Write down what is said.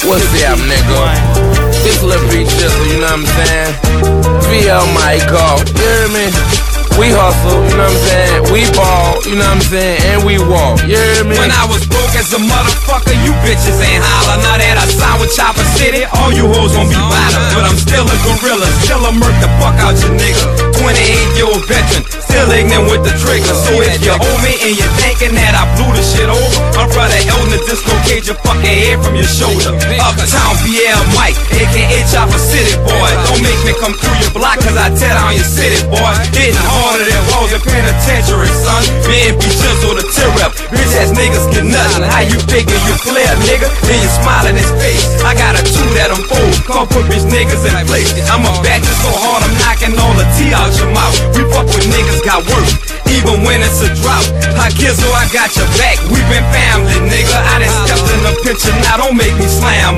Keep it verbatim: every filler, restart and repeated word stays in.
What's up, nigga? This little beat chisel, you know what I'm saying? V L Michael, you hear me? We hustle, you know what I'm saying? We ball, you know what I'm saying? And we walk, you hear me? When I was broke as a motherfucker, you bitches ain't holler. Now that I signed with Chopper City, all you hoes gon' be violent. But I'm still a gorilla, still a murk the fuck out your nigga. twenty-eight-year-old veteran, still ignorant with the trigger. So if you owe me and you're thinking that I blew the shit over, my brother Elton dislocate your fucking head from your shoulder. Uptown B L Mike, aka Chopper City, boy. Don't make me come through your block, cause I tear down your city, boy. Hitting harder than walls in penitentiary, son. Me and B Jizzle the tear up. Bitch ass niggas get nothing. How you figure you clear, nigga? Then you smile in his face. I got a two that I'm fold. Come put bitch niggas in place. I'm a bat so hard, I'm knocking all the tea out your mouth. We fuck with niggas got work, even when it's a drought. I kiss so I got your back. We been family, nigga. I done stepped in the picture, now don't make me slam.